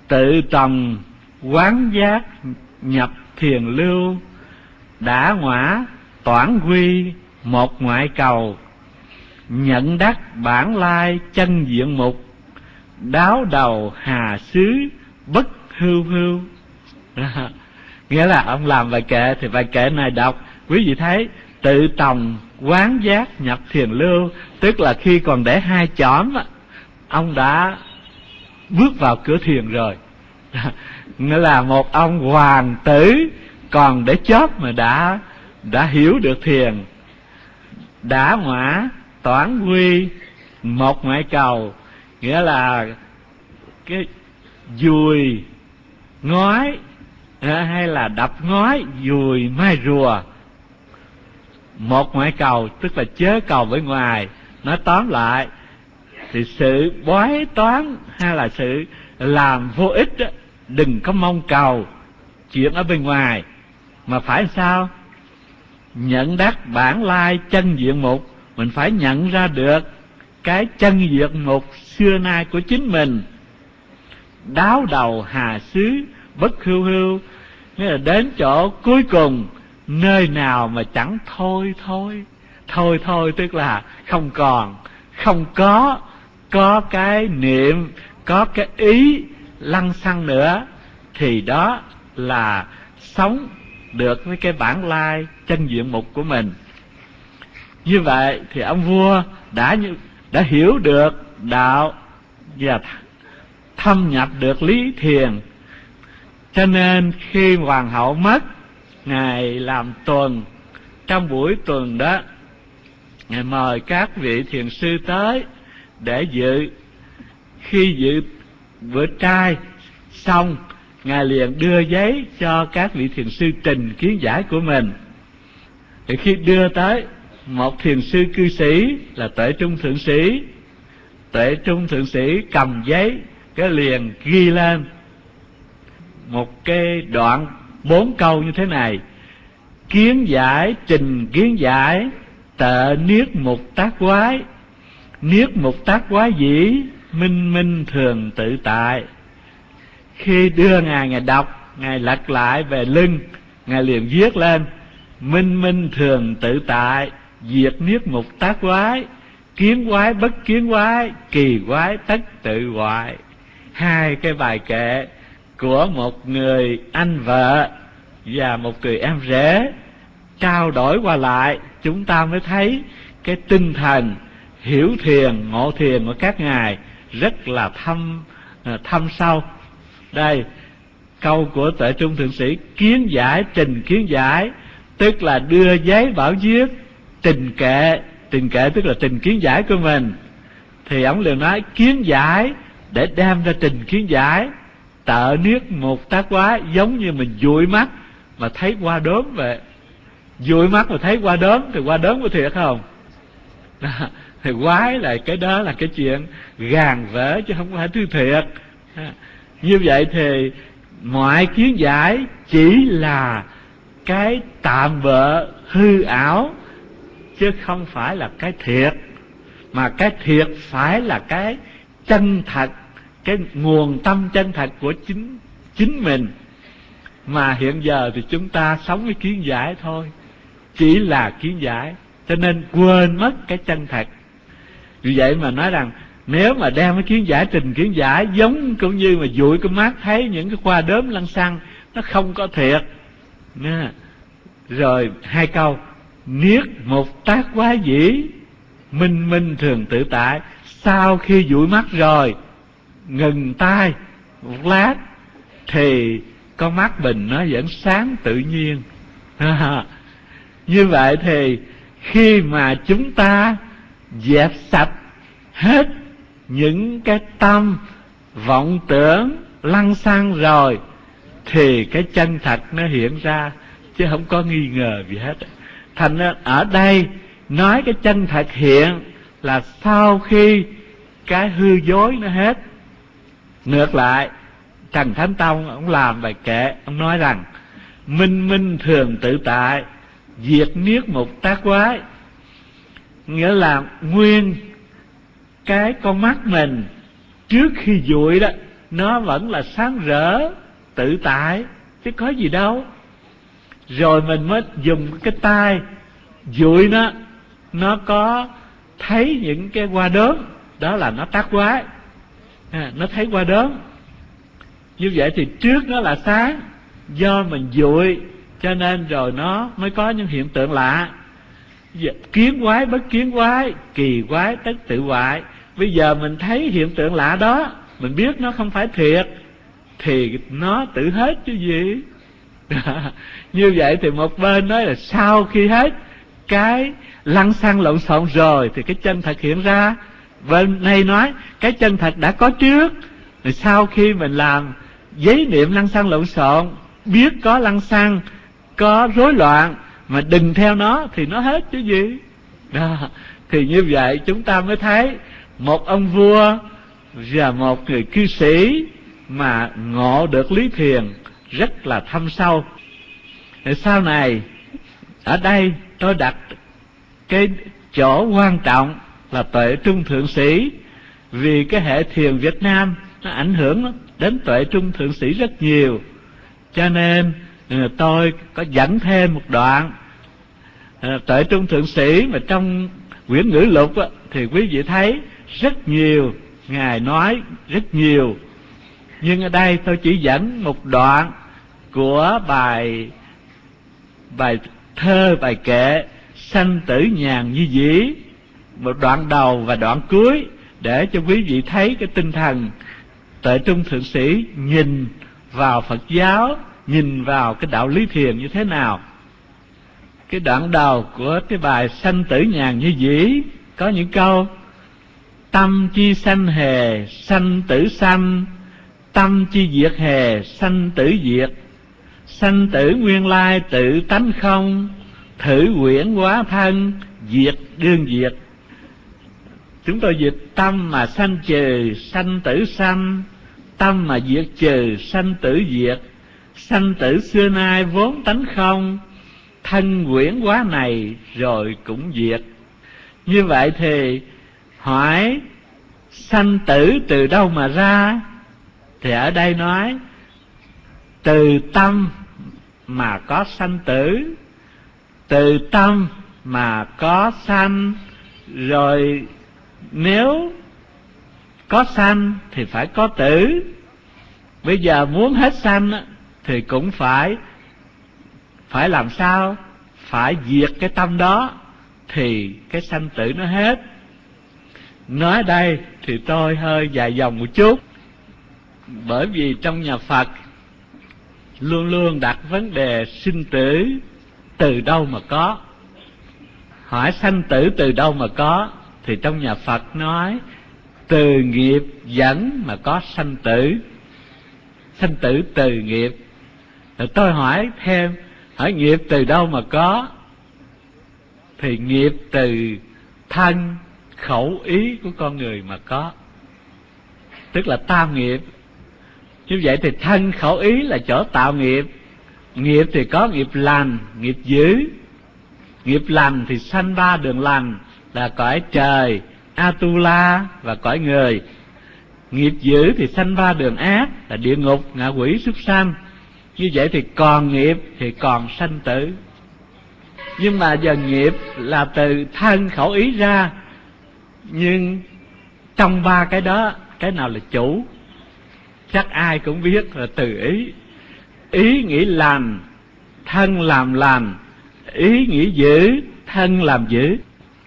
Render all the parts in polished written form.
tự tòng quán giác nhập thiền lưu, đã ngõa toản quy một ngoại cầu, nhận đắc bản lai chân diện mục, đáo đầu hà xứ bất hưu hưu. Nghĩa là ông làm bài kệ, thì bài kệ này đọc quý vị thấy tự tòng quán giác nhập thiền lưu, tức là khi còn để hai chỏm ông đã bước vào cửa thiền rồi. Nghĩa là một ông hoàng tử còn để chóp mà đã hiểu được thiền. Đã ngõa toản quy một ngoại cầu, nghĩa là cái dùi ngói hay là đập ngói dùi mai rùa. Một ngoại cầu tức là chớ cầu bên ngoài. Nói tóm lại thì sự bói toán hay là sự làm vô ích đó, đừng có mong cầu chuyện ở bên ngoài, mà phải sao? Nhận đắc bản lai chân diện mục. Mình phải nhận ra được cái chân diện mục xưa nay của chính mình. Đáo đầu hà xứ bất hưu hưu, nghĩa là đến chỗ cuối cùng, nơi nào mà chẳng thôi thôi, tức là không còn, không có cái niệm, có cái ý lăng xăng nữa, thì đó là sống được với cái bản lai chân diện mục của mình. Như vậy thì ông vua đã hiểu được đạo và thâm nhập được lý thiền. Cho nên khi hoàng hậu mất, ngài làm tuần. Trong buổi tuần đó, ngài mời các vị thiền sư tới để dự. Khi dự bữa trai xong, ngài liền đưa giấy cho các vị thiền sư trình kiến giải của mình. Thì khi đưa tới, một thiền sư cư sĩ là Tuệ Trung Thượng Sĩ. Tuệ Trung Thượng Sĩ cầm giấy, cái liền ghi lên một cái đoạn 4 câu như thế này: kiến giải, trình kiến giải, tệ niết mục tác quái. Niết mục tác quái dĩ, minh minh thường tự tại. Khi đưa ngài đọc, ngài lật lại về lưng, ngài liền viết lên: minh minh thường tự tại, diệt niết mục tác quái, kiến quái bất kiến quái, kỳ quái tất tự hoại. Hai cái bài kệ của một người anh vợ và một người em rể trao đổi qua lại, chúng ta mới thấy cái tinh thần hiểu thiền, ngộ thiền của các ngài rất là thâm sâu. Đây, câu của Tuệ Trung Thượng Sĩ: kiến giải, trình kiến giải, tức là đưa giấy bảo viết trình kệ. Trình kệ tức là trình kiến giải của mình. Thì ông liền nói kiến giải để đem ra trình kiến giải. Tợ niết một tác quái, giống như mình dụi mắt mà thấy qua đốm vậy. Dụi mắt mà thấy qua đốm thì qua đốm có thiệt không? Thì quái là cái đó là cái chuyện gàn vỡ chứ không phải thứ thiệt. Như vậy thì mọi kiến giải chỉ là cái tạm bợ hư ảo, chứ không phải là cái thiệt. Mà cái thiệt phải là cái chân thật, cái nguồn tâm chân thật của chính mình. Mà hiện giờ thì chúng ta sống với kiến giải thôi, chỉ là kiến giải, cho nên quên mất cái chân thật. Vì vậy mà nói rằng nếu mà đem cái kiến giải, trình kiến giải, giống cũng như mà dụi cái mắt thấy những cái khoa đốm lăng xăng, nó không có thiệt. Rồi hai câu: niết một tác quái dĩ, minh minh thường tự tại. Sau khi dụi mắt rồi, ngừng tay một lát, thì con mắt mình nó vẫn sáng tự nhiên. Như vậy thì khi mà chúng ta dẹp sạch hết những cái tâm vọng tưởng lăng xăng rồi, thì cái chân thật nó hiện ra, chứ không có nghi ngờ gì hết. Thành ra ở đây nói cái chân thật hiện là sau khi cái hư dối nó hết. Ngược lại, Trần Thánh Tông ông làm bài kệ, ông nói rằng minh minh thường tự tại, diệt niết một tác quái. Nghĩa là nguyên cái con mắt mình trước khi dụi đó nó vẫn là sáng rỡ tự tại, chứ có gì đâu. Rồi mình mới dùng cái tay dụi nó có thấy những cái hoa đốm, đó là nó tác quái. Nó thấy hoa đốm. Như vậy thì trước nó là sáng, do mình dụi cho nên rồi nó mới có những hiện tượng lạ. Kiến quái bất kiến quái, kỳ quái tất tự hoại. Bây giờ mình thấy hiện tượng lạ đó, mình biết nó không phải thiệt, thì nó tự hết chứ gì. Như vậy thì một bên nói là sau khi hết cái lăng xăng lộn xộn rồi thì cái chân thật hiện ra. Bên này nói cái chân thật đã có trước, rồi sau khi mình làm giấy niệm lăng xăng lộn xộn, biết có lăng xăng, có rối loạn mà đừng theo nó thì nó hết chứ gì. Đó. Thì như vậy chúng ta mới thấy một ông vua và một người cư sĩ mà ngộ được lý thiền rất là thâm sâu. Thì sau này ở đây tôi đặt cái chỗ quan trọng là tuệ trung thượng sĩ, vì cái hệ thiền Việt Nam nó ảnh hưởng đến tuệ trung thượng sĩ rất nhiều, cho nên tôi có dẫn thêm một đoạn tuệ trung thượng sĩ mà trong quyển ngữ lục thì quý vị thấy rất nhiều, ngài nói rất nhiều, nhưng ở đây tôi chỉ dẫn một đoạn của bài thơ, bài kệ Sanh tử nhàn như dĩ, một đoạn đầu và đoạn cuối, để cho quý vị thấy cái tinh thần tuệ trung thượng sĩ nhìn vào Phật giáo, nhìn vào cái đạo lý thiền như thế nào. Cái đoạn đầu của cái bài Sanh tử nhàn như dĩ có những câu: tâm chi sanh hề, sanh tử sanh, tâm chi diệt hề, sanh tử diệt, sanh tử nguyên lai tự tánh không, thử quyển hóa thân, diệt đương diệt. Chúng tôi dịch: tâm mà sanh trừ, sanh tử sanh, tâm mà diệt trừ, sanh tử diệt, sanh tử xưa nay vốn tánh không, thân quyển hóa này rồi cũng diệt. Như vậy thì hỏi sanh tử từ đâu mà ra? Thì ở đây nói từ tâm mà có sanh tử, từ tâm mà có sanh, rồi nếu có sanh thì phải có tử. Bây giờ muốn hết sanh thì cũng phải làm sao? Phải diệt cái tâm đó thì cái sanh tử nó hết. Nói đây thì tôi hơi dài dòng một chút, bởi vì trong nhà Phật luôn luôn đặt vấn đề sinh tử từ đâu mà có. Hỏi sanh tử từ đâu mà có, thì trong nhà Phật nói từ nghiệp dẫn mà có sanh tử. Sanh tử từ nghiệp. Rồi tôi hỏi thêm, hỏi nghiệp từ đâu mà có? Thì nghiệp từ thân khẩu ý của con người mà có, tức là tam nghiệp. Như vậy thì thân khẩu ý là chỗ tạo nghiệp. Nghiệp thì có nghiệp lành, nghiệp dữ. Nghiệp lành thì sanh ba đường lành là cõi trời, Atula và cõi người. Nghiệp dữ thì sanh ba đường ác là địa ngục, ngạ quỷ, súc sanh. Như vậy thì còn nghiệp thì còn sanh tử. Nhưng mà giờ nghiệp là từ thân khẩu ý ra, nhưng trong ba cái đó cái nào là chủ? Chắc ai cũng biết là từ ý. Ý nghĩ lành, thân làm lành. Ý nghĩ dữ, thân làm dữ.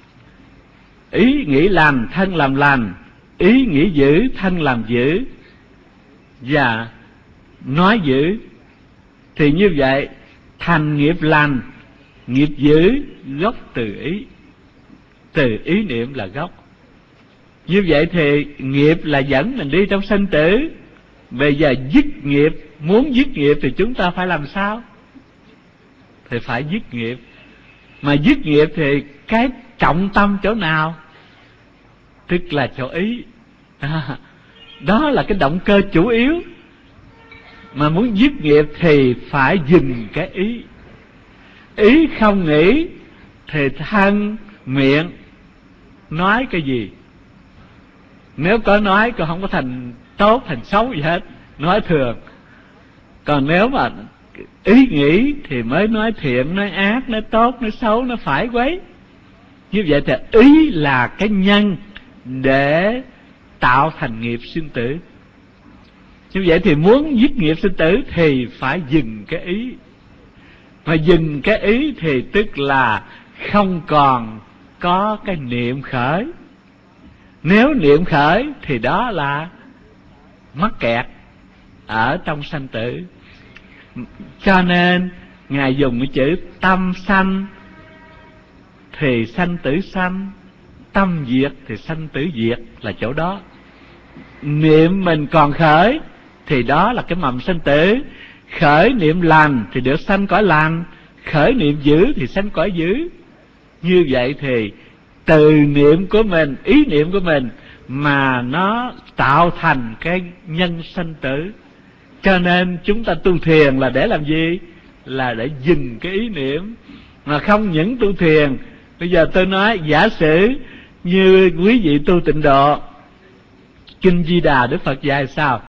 Ý nghĩ lành, thân làm lành. Ý nghĩ dữ, thân làm dữ. Và nói dữ. Thì như vậy thành nghiệp lành, nghiệp dữ gốc từ ý. Từ ý niệm là gốc. Như vậy thì nghiệp là dẫn mình đi trong sanh tử. Bây giờ dứt nghiệp, muốn dứt nghiệp thì chúng ta phải làm sao? Thì phải dứt nghiệp. Mà dứt nghiệp thì cái trọng tâm chỗ nào? Tức là chỗ ý. Đó là cái động cơ chủ yếu. Mà muốn dứt nghiệp thì phải dừng cái ý. Ý không nghĩ thì thân miệng nói cái gì? Nếu có nói còn không có thành tốt thành xấu gì hết, nói thường. Còn nếu mà ý nghĩ thì mới nói thiện, nói ác, nói tốt, nói xấu, nói phải quấy. Như vậy thì ý là cái nhân để tạo thành nghiệp sinh tử. Như vậy thì muốn dứt nghiệp sinh tử thì phải dừng cái ý. Mà dừng cái ý thì tức là không còn có cái niệm khởi. Nếu niệm khởi thì đó là mắc kẹt ở trong sanh tử. Cho nên Ngài dùng cái chữ tâm sanh thì sanh tử sanh, tâm diệt thì sanh tử diệt, là chỗ đó. Niệm mình còn khởi thì đó là cái mầm sanh tử. Khởi niệm lành thì được sanh cõi lành, khởi niệm dữ thì sanh cõi dữ. Như vậy thì từ niệm của mình, ý niệm của mình mà nó tạo thành cái nhân sanh tử. Cho nên chúng ta tu thiền là để làm gì? Là để dừng cái ý niệm. Mà không những tu thiền, bây giờ tôi nói giả sử như quý vị tu tịnh độ, Kinh Di Đà Đức Phật dạy sao?